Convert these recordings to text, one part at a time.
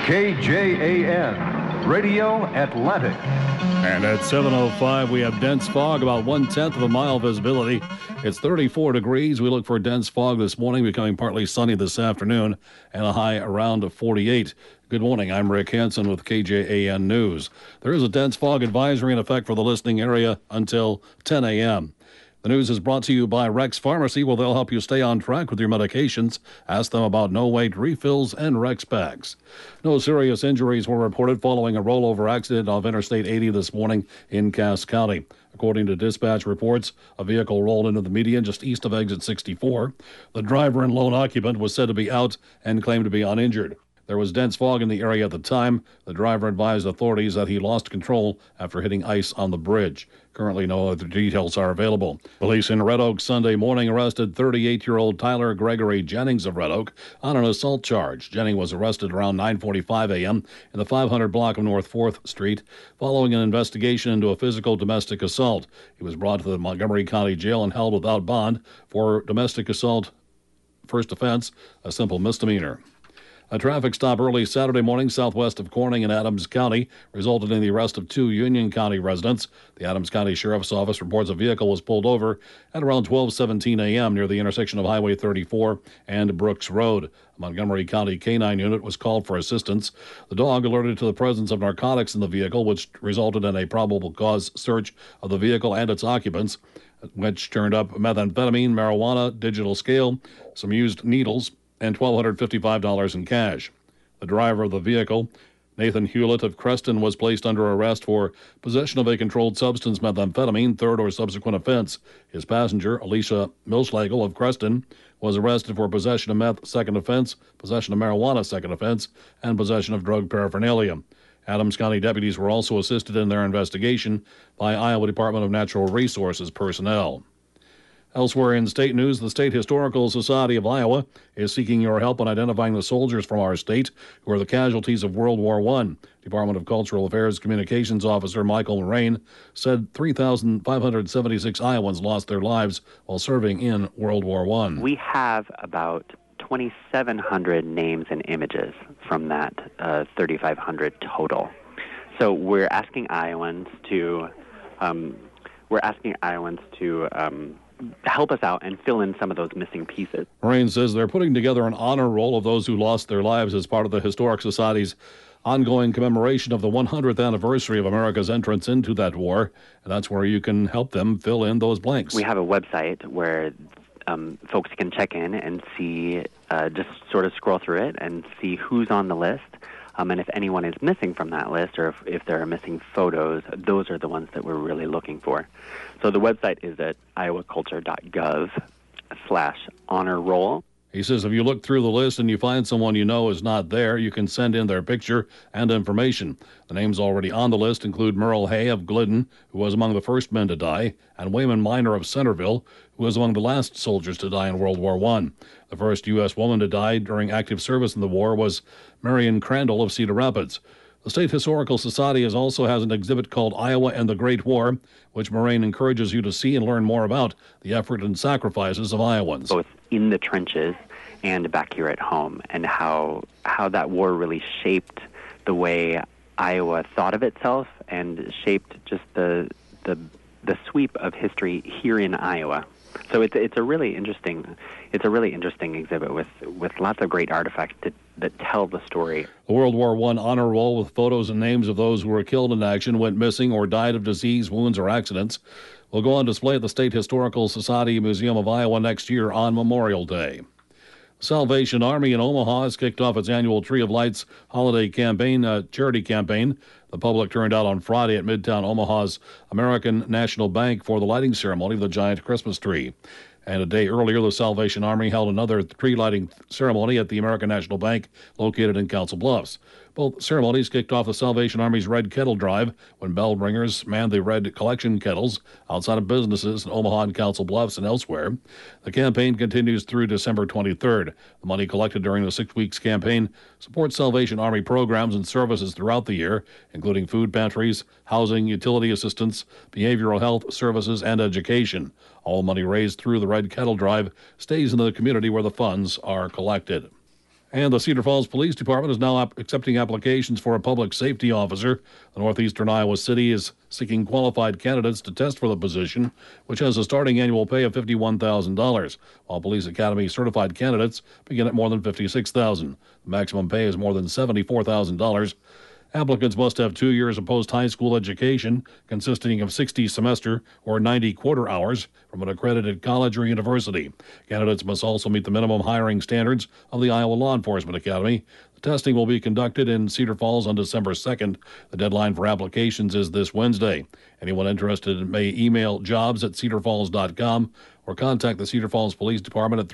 KJAN, Radio Atlantic. And at 7:05, we have dense fog, about 1/10 of a mile visibility. It's 34 degrees. We look for dense fog this morning, becoming partly sunny this afternoon, and a high around 48. Good morning. I'm Rick Hansen with KJAN News. There is a dense fog advisory in effect for the listening area until 10 a.m. The news is brought to you by Rex Pharmacy, where they'll help you stay on track with your medications. Ask them about no-wait refills and Rex packs. No serious injuries were reported following a rollover accident off Interstate 80 this morning in Cass County. According to dispatch reports, a vehicle rolled into the median just east of exit 64. The driver and lone occupant was said to be out and claimed to be uninjured. There was dense fog in the area at the time. The driver advised authorities that he lost control after hitting ice on the bridge. Currently, no other details are available. Police in Red Oak Sunday morning arrested 38-year-old Tyler Gregory Jennings of Red Oak on an assault charge. Jennings was arrested around 9:45 a.m. in the 500 block of North 4th Street following an investigation into a physical domestic assault. He was brought to the Montgomery County Jail and held without bond for domestic assault, first offense, a simple misdemeanor. A traffic stop early Saturday morning southwest of Corning in Adams County resulted in the arrest of 2 Union County residents. The Adams County Sheriff's Office reports a vehicle was pulled over at around 12:17 a.m. near the intersection of Highway 34 and Brooks Road. A Montgomery County K-9 unit was called for assistance. The dog alerted to the presence of narcotics in the vehicle, which resulted in a probable cause search of the vehicle and its occupants, which turned up methamphetamine, marijuana, digital scale, some used needles, and $1,255 in cash. The driver of the vehicle, Nathan Hewlett of Creston, was placed under arrest for possession of a controlled substance, methamphetamine, third or subsequent offense. His passenger, Alicia Milschlagel of Creston, was arrested for possession of meth, second offense, possession of marijuana, second offense, and possession of drug paraphernalia. Adams County deputies were also assisted in their investigation by Iowa Department of Natural Resources personnel. Elsewhere in state news, the State Historical Society of Iowa is seeking your help in identifying the soldiers from our state who are the casualties of World War I. Department of Cultural Affairs Communications Officer Michael Moraine said 3,576 Iowans lost their lives while serving in World War I. We have about 2,700 names and images from that 3,500 total. So we're asking Iowans to help us out and fill in some of those missing pieces. Moraine says they're putting together an honor roll of those who lost their lives as part of the Historic Society's ongoing commemoration of the 100th anniversary of America's entrance into that war, and that's where you can help them fill in those blanks. We have a website where folks can check in and see, just sort of scroll through it and see who's on the list. And if anyone is missing from that list, or if there are missing photos, those are the ones that we're really looking for. So the website is at iowaculture.gov/honor roll. He says if you look through the list and you find someone you know is not there, you can send in their picture and information. The names already on the list include Merle Hay of Glidden, who was among the first men to die, and Wayman Miner of Centerville, who was among the last soldiers to die in World War I. The first U.S. woman to die during active service in the war was Marion Crandall of Cedar Rapids. The State Historical Society also has an exhibit called Iowa and the Great War, which Moraine encourages you to see and learn more about the effort and sacrifices of Iowans. Both in the trenches and back here at home, and how that war really shaped the way Iowa thought of itself and shaped just the sweep of history here in Iowa. So it's a really interesting exhibit with lots of great artifacts that tell the story. The World War I honor roll with photos and names of those who were killed in action, went missing, or died of disease, wounds, or accidents will go on display at the State Historical Society Museum of Iowa next year on Memorial Day. Salvation Army in Omaha has kicked off its annual Tree of Lights holiday campaign, charity campaign. The public turned out on Friday at Midtown Omaha's American National Bank for the lighting ceremony of the giant Christmas tree. And a day earlier, the Salvation Army held another tree lighting ceremony at the American National Bank located in Council Bluffs. Both ceremonies kicked off the Salvation Army's Red Kettle Drive when bell ringers manned the red collection kettles outside of businesses in Omaha and Council Bluffs and elsewhere. The campaign continues through December 23rd. The money collected during the 6 weeks campaign supports Salvation Army programs and services throughout the year, including food pantries, housing, utility assistance, behavioral health services, and education. All money raised through the Red Kettle Drive stays in the community where the funds are collected. And the Cedar Falls Police Department is now accepting applications for a public safety officer. The Northeastern Iowa City is seeking qualified candidates to test for the position, which has a starting annual pay of $51,000, while Police Academy certified candidates begin at more than $56,000. The maximum pay is more than $74,000. Applicants must have 2 years of post-high school education consisting of 60 semester or 90 quarter hours from an accredited college or university. Candidates must also meet the minimum hiring standards of the Iowa Law Enforcement Academy. The testing will be conducted in Cedar Falls on December 2nd. The deadline for applications is this Wednesday. Anyone interested may email jobs@cedarfalls.com or contact the Cedar Falls Police Department at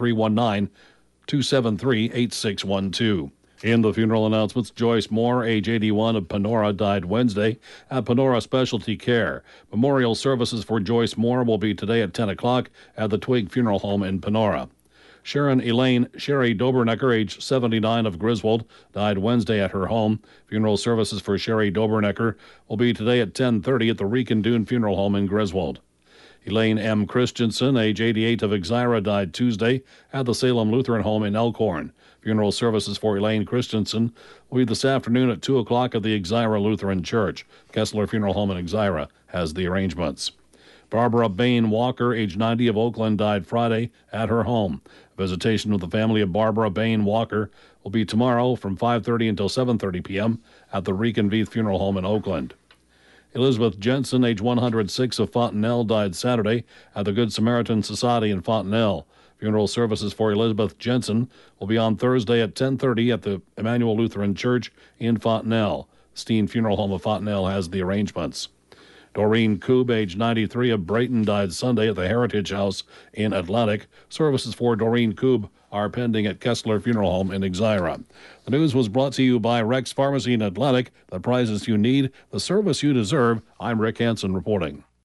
319-273-8612. In the funeral announcements, Joyce Moore, age 81, of Panora, died Wednesday at Panora Specialty Care. Memorial services for Joyce Moore will be today at 10 o'clock at the Twig Funeral Home in Panora. Sharon Elaine Sherry Dobernecker, age 79, of Griswold, died Wednesday at her home. Funeral services for Sherry Dobernecker will be today at 10:30 at the Rican Dune Funeral Home in Griswold. Elaine M. Christensen, age 88, of Exira, died Tuesday at the Salem Lutheran Home in Elkhorn. Funeral services for Elaine Christensen will be this afternoon at 2 o'clock at the Exira Lutheran Church. Kessler Funeral Home in Exira has the arrangements. Barbara Bain Walker, age 90, of Oakland, died Friday at her home. Visitation with the family of Barbara Bain Walker will be tomorrow from 5:30 until 7:30 p.m. at the Reconveith Funeral Home in Oakland. Elizabeth Jensen, age 106, of Fontenelle, died Saturday at the Good Samaritan Society in Fontenelle. Funeral services for Elizabeth Jensen will be on Thursday at 10:30 at the Emmanuel Lutheran Church in Fontenelle. Steen Funeral Home of Fontenelle has the arrangements. Doreen Koob, age 93, of Brayton, died Sunday at the Heritage House in Atlantic. Services for Doreen Koob are pending at Kessler Funeral Home in Exira. The news was brought to you by Rex Pharmacy in Atlantic. The prices you need, the service you deserve. I'm Rick Hansen reporting.